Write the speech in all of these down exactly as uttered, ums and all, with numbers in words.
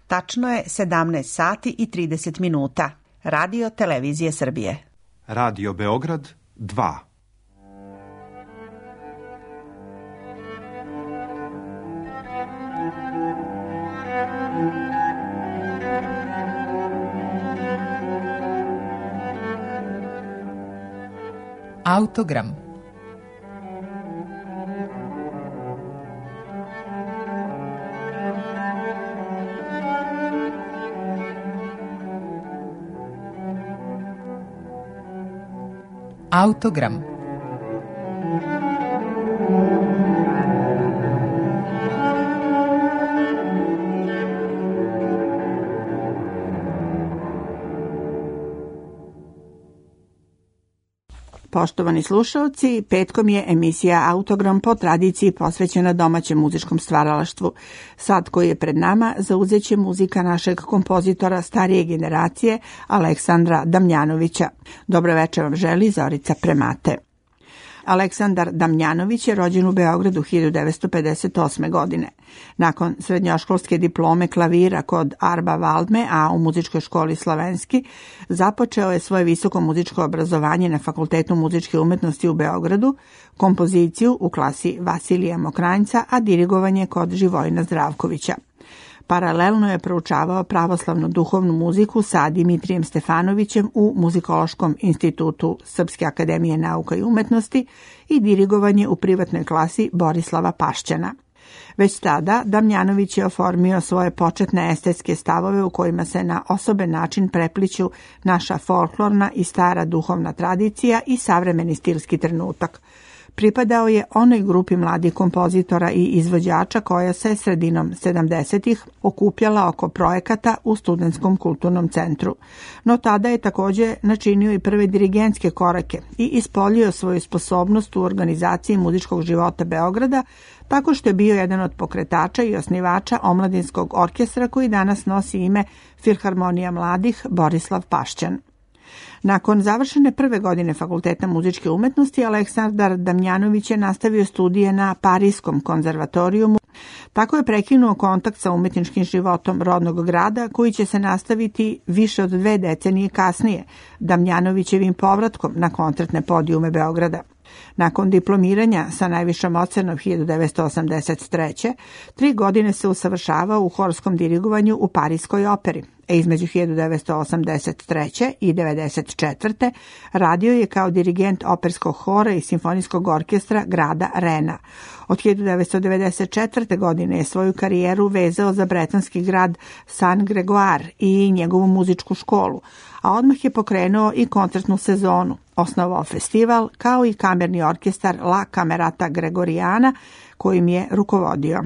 Tačno je sedamnaest sati i trideset minuta. Radio Televizije Srbije. Radio Beograd dva. Autogram. Autogram. Poštovani slušalci, petkom je emisija Autogram po tradiciji posvećena domaćem muzičkom stvaralaštvu. Sad koji je pred nama zauzeće muzika našeg kompozitora starije generacije Aleksandra Damjanovića. Dobro večer vam želi Zorica Premate. Aleksandar Damjanović je rođen u Beogradu hiljadu devetsto pedeset osme. godine. Nakon srednjoškolske diplome klavira kod Arba Valdme, a u muzičkoj školi Slavenski, započeo je svoje visoko muzičko obrazovanje na Fakultetu muzičke umetnosti u Beogradu, kompoziciju u klasi Vasilija Mokranjca, a dirigovanje kod Živojina Zdravkovića. Paralelno je proučavao pravoslavnu duhovnu muziku sa Dimitrijem Stefanovićem u Muzikološkom institutu Srpske akademije nauka i umetnosti i dirigovanje u privatnoj klasi Borislava Pašćana. Već tada Damjanović je oformio svoje početne estetske stavove u kojima se na osoben način prepliću naša folklorna i stara duhovna tradicija i savremeni stilski trenutak. Pripadao je onoj grupi mladih kompozitora i izvođača koja se sredinom sedamdesetih okupljala oko projekata u Studentskom kulturnom centru. No tada je također načinio i prve dirigentske korake i ispoljio svoju sposobnost u organizaciji muzičkog života Beograda, tako što je bio jedan od pokretača i osnivača omladinskog orkestra koji danas nosi ime Filharmonija mladih Borislav Pašćan. Nakon završene prve godine Fakulteta muzičke umetnosti, Aleksandar Damjanović je nastavio studije na Pariskom konzervatorijumu. Tako je prekinuo kontakt sa umetničkim životom rodnog grada, koji će se nastaviti više od dve decenije kasnije, Damjanovićevim povratkom na koncertne podijume Beograda. Nakon diplomiranja sa najvišom ocenom hiljadu devetsto osamdeset treće. tri godine se usavršavao u horskom dirigovanju u Parijskoj operi. A između hiljadu devetsto osamdeset treće. i devedeset četvrte. radio je kao dirigent operskog hora i simfonijskog orkestra grada Rena. Od hiljadu devetsto devedeset četvrte. godine je svoju karijeru vezao za bretonski grad San Gregoire i njegovu muzičku školu, a odmah je pokrenuo i koncertnu sezonu, osnovao festival kao i kamerni orkestar La Camerata Gregoriana kojim je rukovodio.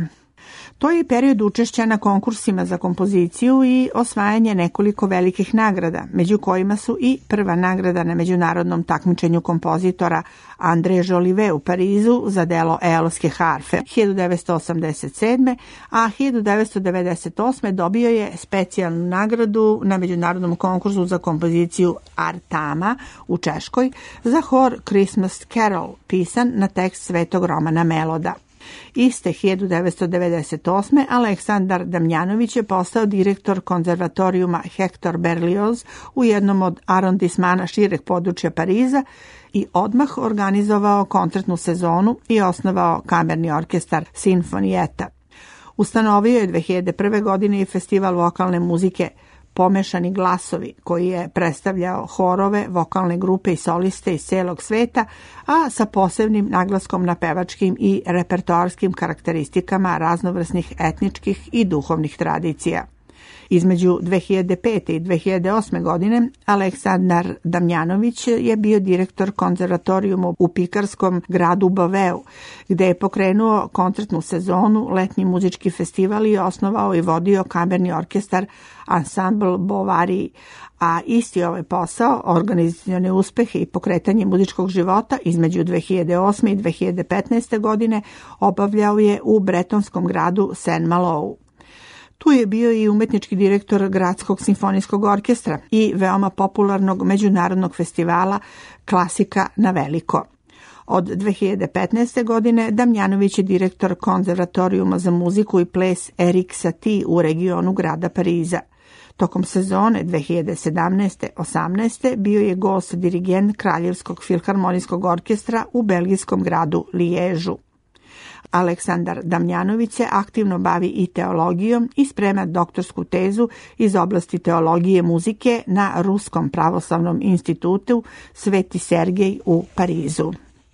To je period učešća na konkursima za kompoziciju i osvajanje nekoliko velikih nagrada, među kojima su i prva nagrada na međunarodnom takmičenju kompozitora André Jolivet u Parizu za delo Eolske harfe hiljadu devetsto osamdeset sedme. a hiljadu devetsto devedeset osme. dobio je specijalnu nagradu na međunarodnom konkursu za kompoziciju Artama u Češkoj za hor Christmas Carol, pisan na tekst svetog Romana Meloda. Iste hiljadu devetsto devedeset osme. Aleksandar Damjanović je postao direktor konzervatorijuma Hector Berlioz u jednom od arondismana šireg područja Pariza i odmah organizovao koncertnu sezonu i osnovao kamerni orkestar Sinfonietta. Ustanovio je dve hiljade prve. godine i festival vokalne muzike Pomešani glasovi, koji je predstavljao horove, vokalne grupe i soliste iz celog sveta, a sa posebnim naglaskom na pevačkim i repertoarskim karakteristikama raznovrsnih etničkih i duhovnih tradicija. Između dve hiljade pete. i dve hiljade osme. godine Aleksandar Damjanović je bio direktor konzervatorijuma u pikarskom gradu Baveu, gde je pokrenuo koncertnu sezonu, letnji muzički festival i osnovao i vodio kamerni orkestar Ensemble Bovary, a isti ovaj posao, organizacione uspehe i pokretanje muzičkog života između dve hiljade osme. i dve hiljade petnaeste. godine obavljao je u bretonskom gradu Saint-Malo. Tu je bio i umetnički direktor Gradskog simfonijskog orkestra i veoma popularnog međunarodnog festivala Klasika na veliko. Od dve hiljade petnaeste. godine Damjanović je direktor Konzervatorijuma za muziku i ples Erik Satie u regionu grada Pariza. Tokom sezone dve hiljade sedamnaeste osamnaeste. bio je gost dirigent Kraljevskog filharmonijskog orkestra u belgijskom gradu Liježu. Aleksandar Damjanović se aktivno bavi i teologijom i sprema doktorsku tezu iz oblasti teologije muzike na Ruskom pravoslavnom institutu Sveti Sergej u Parizu.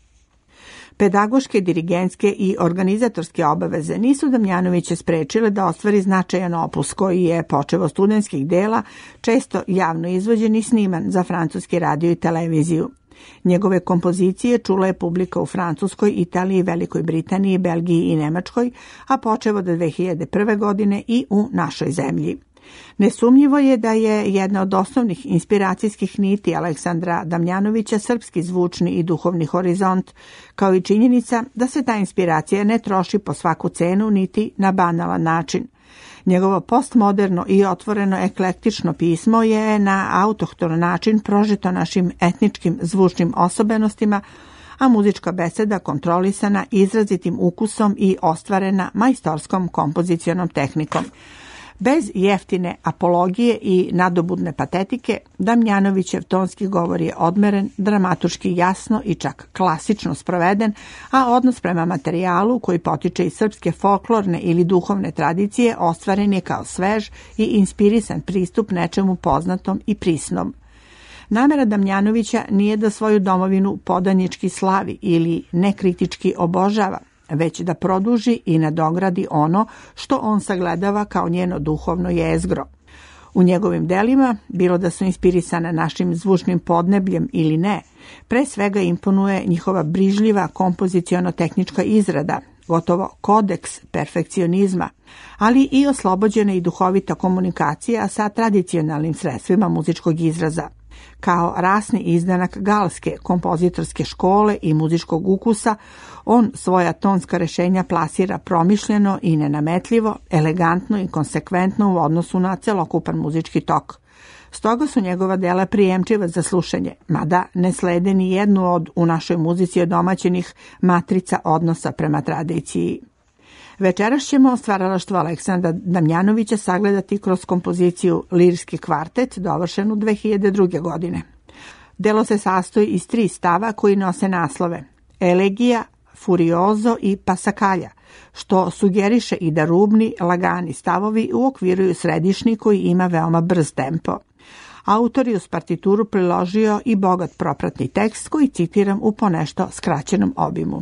Pedagoške, dirigentske i organizatorske obaveze nisu Damjanovića sprečile da ostvari značajan opus koji je, počev od studentskih dela, često javno izvođen i sniman za francuski radio i televiziju. Njegove kompozicije čula je publika u Francuskoj, Italiji, Velikoj Britaniji, Belgiji i Nemačkoj, a počev od dve hiljade prve. godine i u našoj zemlji. Nesumnjivo je da je jedna od osnovnih inspiracijskih niti Aleksandra Damjanovića srpski zvučni i duhovni horizont, kao i činjenica da se ta inspiracija ne troši po svaku cenu niti na banalan način. Njegovo postmoderno i otvoreno eklektično pismo je na autohton način prožeto našim etničkim zvučnim osobenostima, a muzička beseda kontrolisana izrazitim ukusom i ostvarena majstorskom kompozicionom tehnikom. Bez jeftine apologije i nadobudne patetike, Damjanovićev tonski govor je odmeren, dramaturški jasno i čak klasično sproveden, a odnos prema materijalu koji potiče iz srpske folklorne ili duhovne tradicije ostvaren je kao svež i inspirisan pristup nečemu poznatom i prisnom. Namera Damjanovića nije da svoju domovinu podanički slavi ili nekritički obožava, već da produži i nadogradi ono što on sagledava kao njeno duhovno jezgro. U njegovim delima, bilo da su inspirisane našim zvučnim podnebljem ili ne, pre svega imponuje njihova brižljiva kompoziciono-tehnička izrada, gotovo kodeks perfekcionizma, ali i oslobođena i duhovita komunikacija sa tradicionalnim sredstvima muzičkog izraza. Kao rasni izdanak galske kompozitorske škole i muzičkog ukusa, on svoja tonska rešenja plasira promišljeno i nenametljivo, elegantno i konsekventno u odnosu na celokupan muzički tok. Stoga su njegova dela prijemčiva za slušanje, mada ne slede ni jednu od u našoj muzici odomaćenih matrica odnosa prema tradiciji. Večeras ćemo stvaralaštvo Aleksandra Damjanovića sagledati kroz kompoziciju Lirski kvartet, dovršenu dve hiljade druge. godine. Delo se sastoji iz tri stava koji nose naslove Elegija, Furiozo i Pasakalja, što sugeriše i da rubni, lagani stavovi uokviruju središnji koji ima veoma brz tempo. Autor je uz partituru priložio i bogat propratni tekst koji citiram u ponešto skraćenom obimu.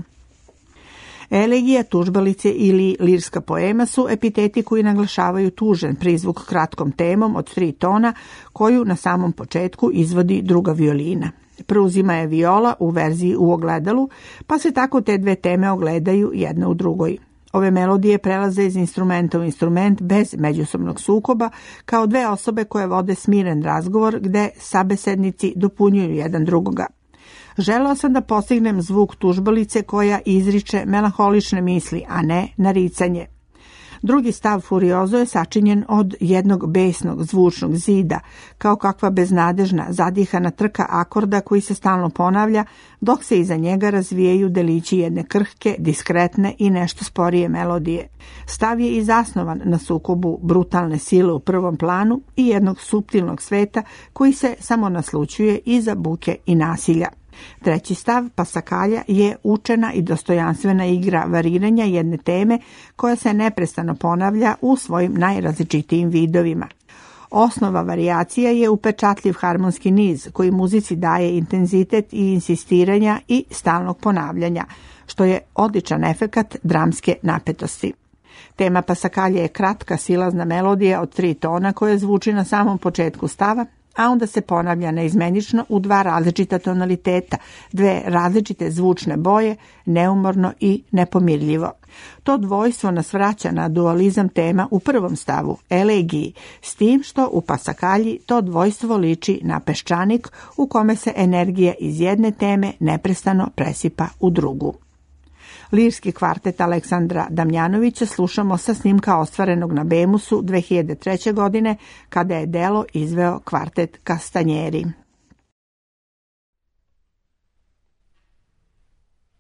Elegija, tužbalice ili lirska poema su epiteti koji naglašavaju tužan prizvuk kratkom temom od tri tona koju na samom početku izvodi druga violina. Preuzima je viola u verziji u ogledalu, pa se tako te dve teme ogledaju jedna u drugoj. Ove melodije prelaze iz instrumenta u instrument bez međusobnog sukoba, kao dve osobe koje vode smiren razgovor gde sabesednici dopunjuju jedan drugoga. Želeo sam da postignem zvuk tužbalice koja izriče melanholične misli, a ne naricanje. Drugi stav Furiozo je sačinjen od jednog besnog zvučnog zida, kao kakva beznadežna, zadihana trka akorda koji se stalno ponavlja, dok se iza njega razvijaju delići jedne krhke, diskretne i nešto sporije melodije. Stav je i zasnovan na sukobu brutalne sile u prvom planu i jednog suptilnog sveta koji se samo naslućuje iza buke i nasilja. Treći stav, Pasakalja, je učena i dostojanstvena igra variranja jedne teme koja se neprestano ponavlja u svojim najrazličitijim vidovima. Osnova varijacija je upečatljiv harmonski niz koji muzici daje intenzitet i insistiranja i stalnog ponavljanja, što je odličan efekat dramske napetosti. Tema Pasakalje je kratka silazna melodija od tri tona koja zvuči na samom početku stava, a onda se ponavlja neizmenično u dva različita tonaliteta, dve različite zvučne boje, neumorno i nepomirljivo. To dvojstvo nas vraća na dualizam tema u prvom stavu, elegiji, s tim što u Pasakalji to dvojstvo liči na peščanik u kome se energija iz jedne teme neprestano presipa u drugu. Lirski kvartet Aleksandra Damjanovića slušamo sa snimka ostvarenog na Bemusu dve hiljade treće. godine, kada je delo izveo kvartet Castanjeri.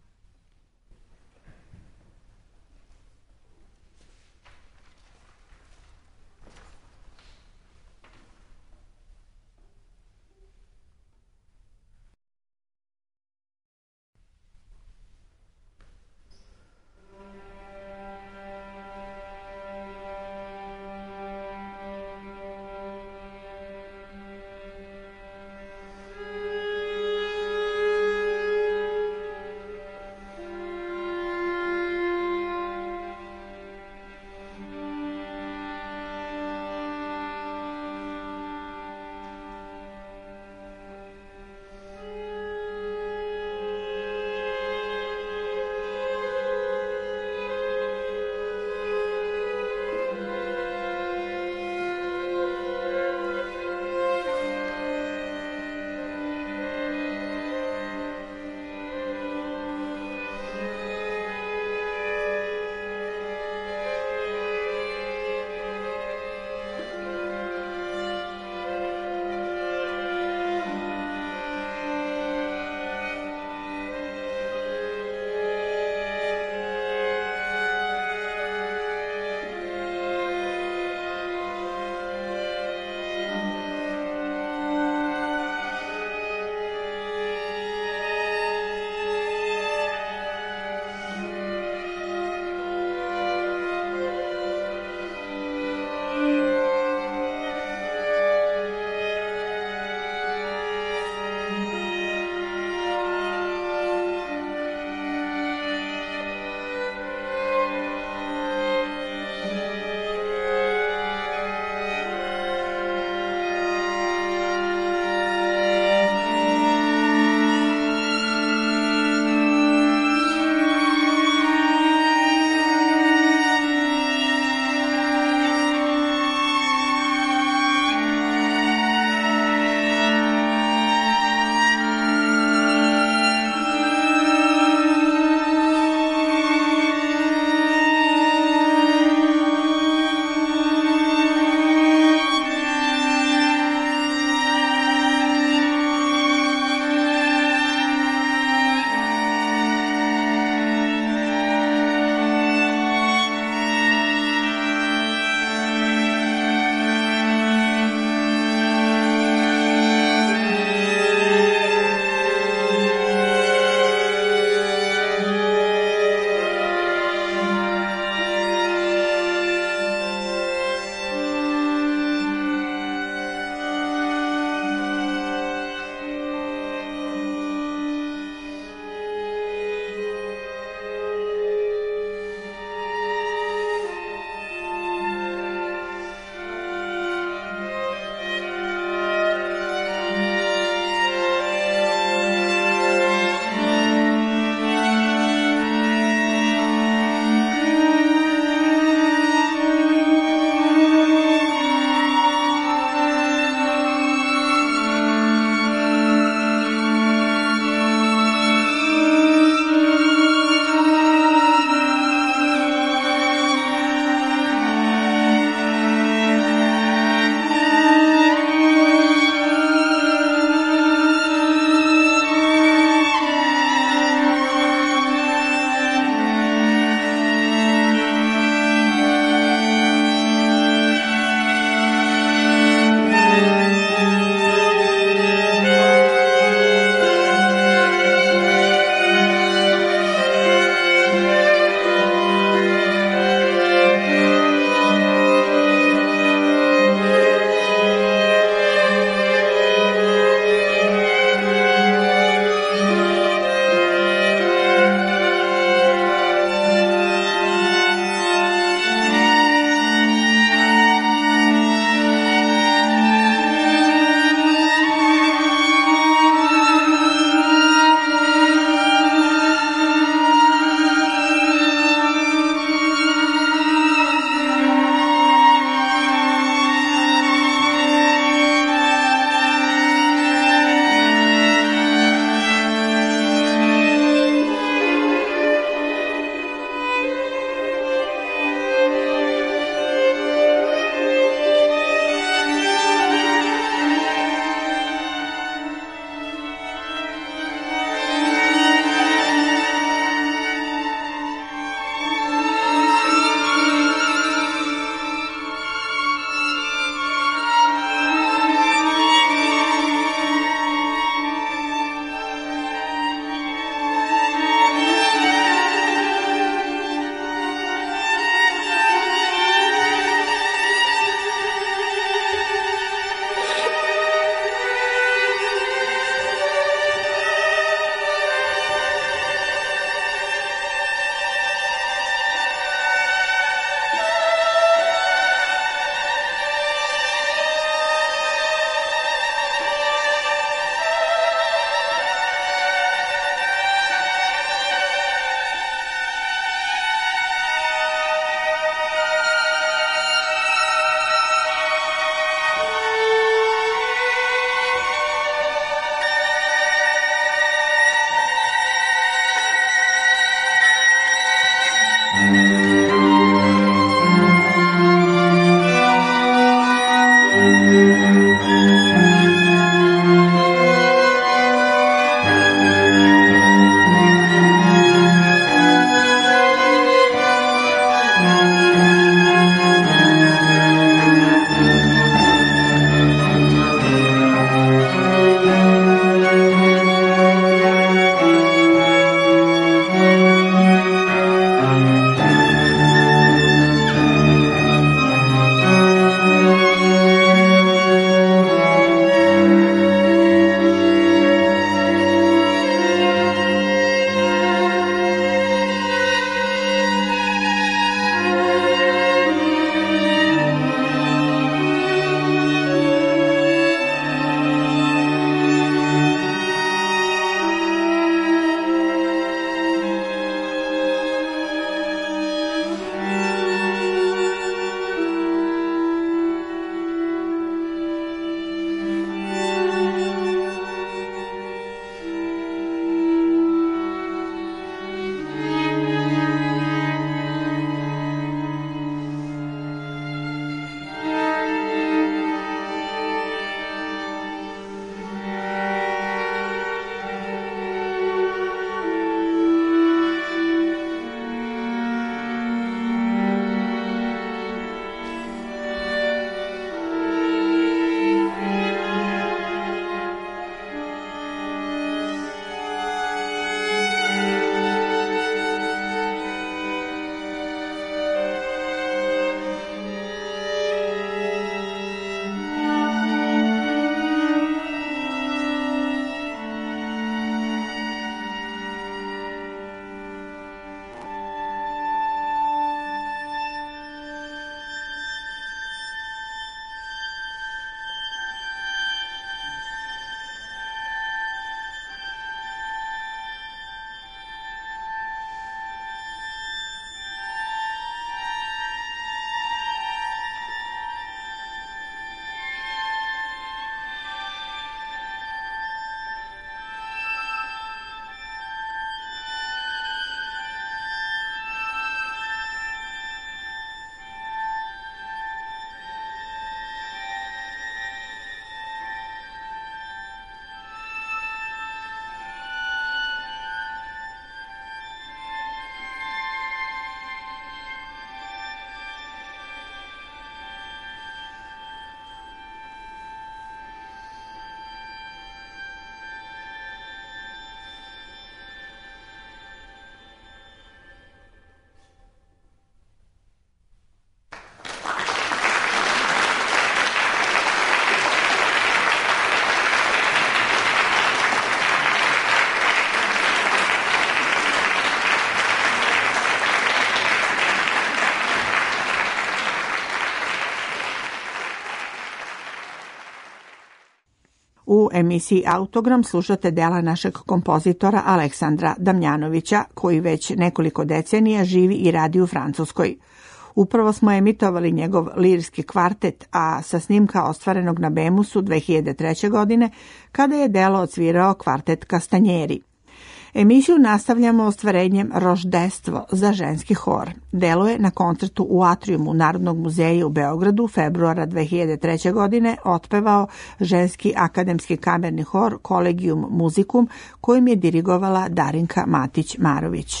U emisiji Autogram slušate dela našeg kompozitora Aleksandra Damjanovića, koji već nekoliko decenija živi i radi u Francuskoj. Upravo smo emitovali njegov lirski kvartet, a sa snimka ostvarenog na Bemusu dve hiljade treće. godine, kada je delo odsvirao kvartet Kastanjeri. Emisiju nastavljamo ostvarenjem Roždestvo za ženski hor. Delo je na koncertu u atrijumu Narodnog muzeja u Beogradu februara dve hiljade treće. godine otpevao ženski akademski kamerni hor Collegium Musicum, kojim je dirigovala Darinka Matić-Marović.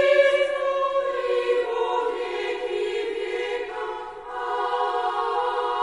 Oh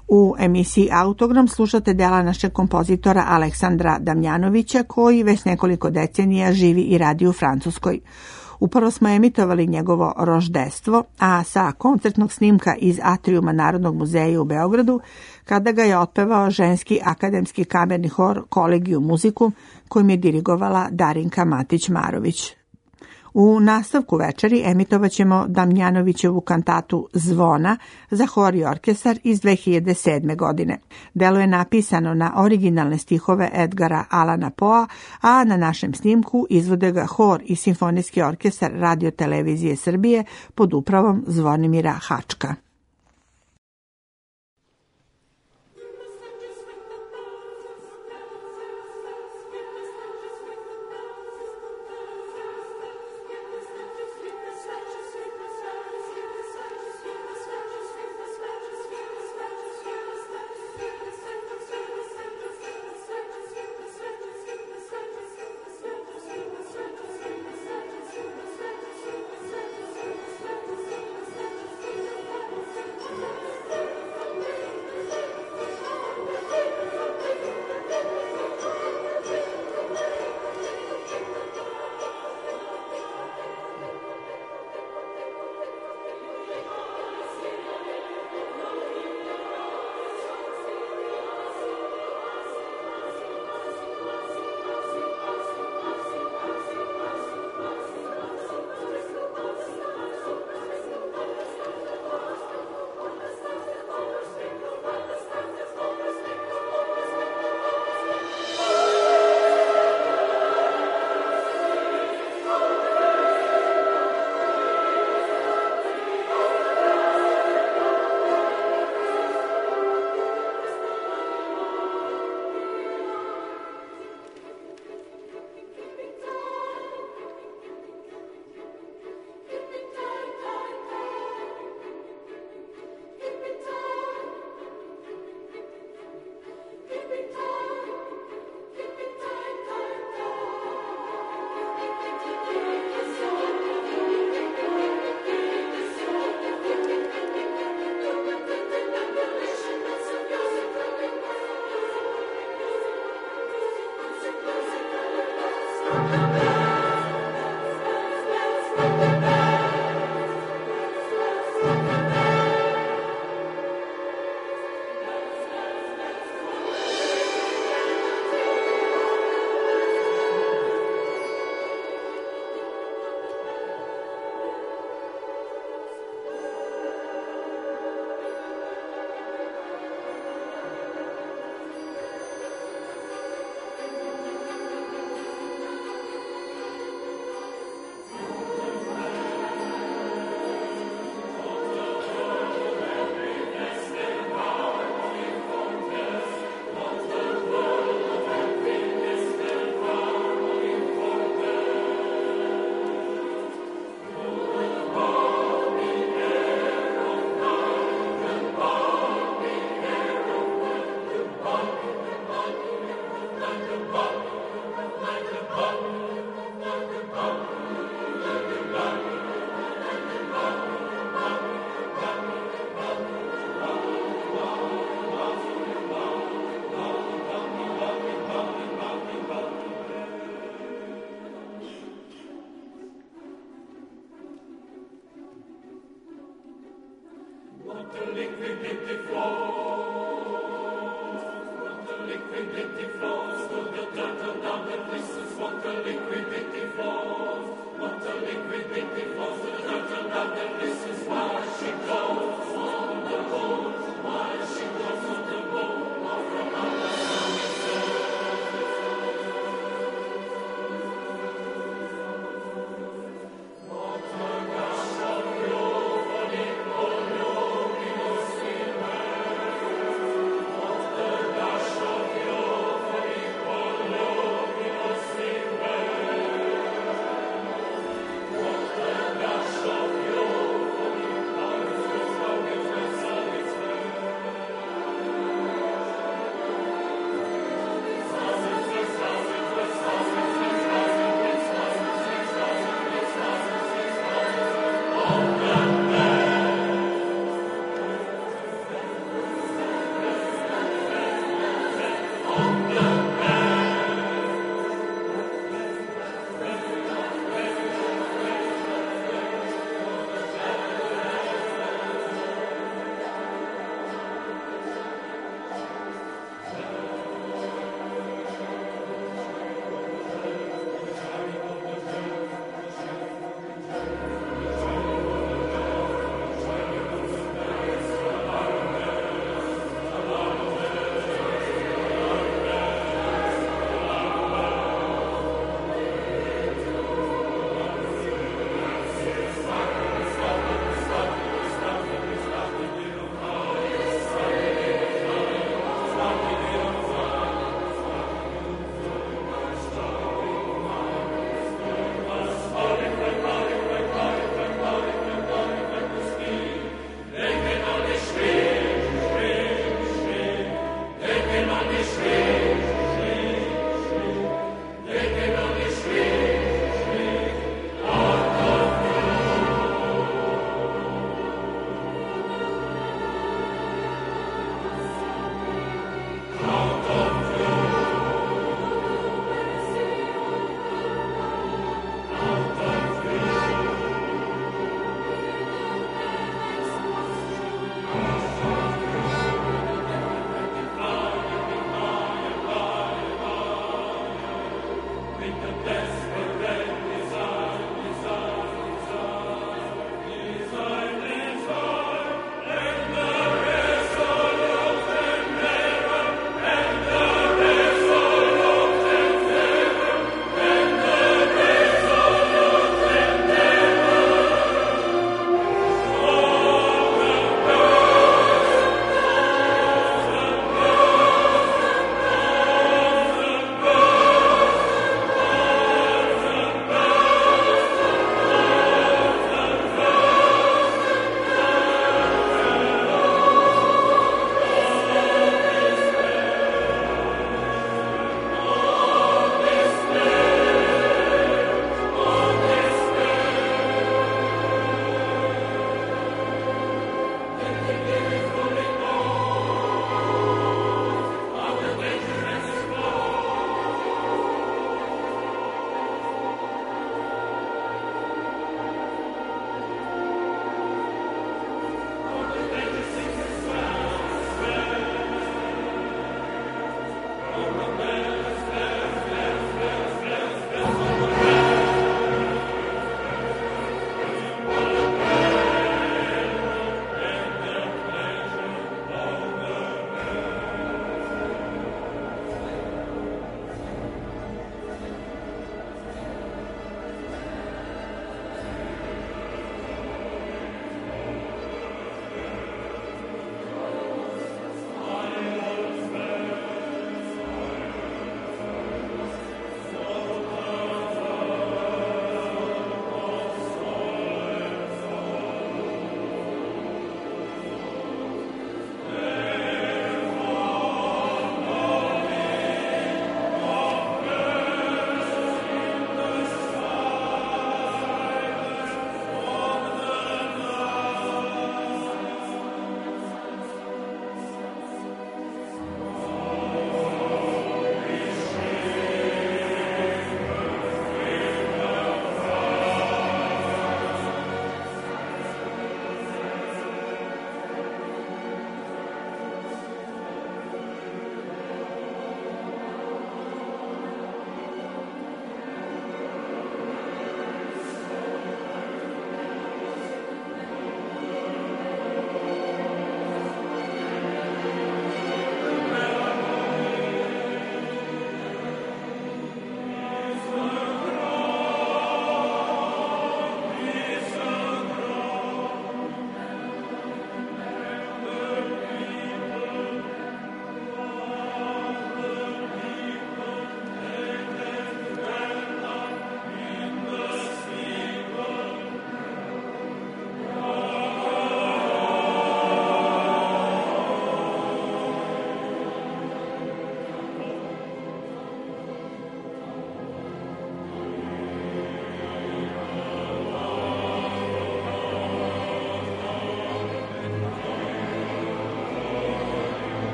U emisiji Autogram slušate dela našeg kompozitora Aleksandra Damjanovića, koji već nekoliko decenija živi i radi u Francuskoj. Upravo smo emitovali njegovo roždestvo, a sa koncertnog snimka iz atrijuma Narodnog muzeja u Beogradu, kada ga je otpevao ženski akademski kamerni hor Kolegijum muzikum, kojim je dirigovala Darinka Matić-Marović. U nastavku večeri emitovat ćemo Damjanovićevu kantatu Zvona za hor i orkestar iz dve hiljade sedme. godine. Delo je napisano na originalne stihove Edgara Alana Poa, a na našem snimku izvode ga hor i simfonijski orkestar Radio Televizije Srbije pod upravom Zvonimira Hačka.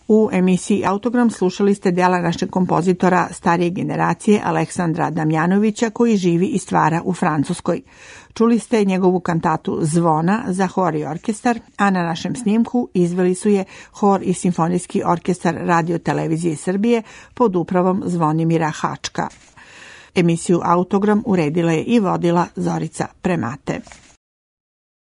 U emisiji Autogram slušali ste dela našeg kompozitora starije generacije Aleksandra Damjanovića koji živi i stvara u Francuskoj. Čuli ste njegovu kantatu Zvona za hor i orkestar, a na našem snimku izveli su je hor i simfonijski orkestar Radio Televizije Srbije pod upravom Zvonimira Hačka. Emisiju Autogram uredila je i vodila Zorica Premate.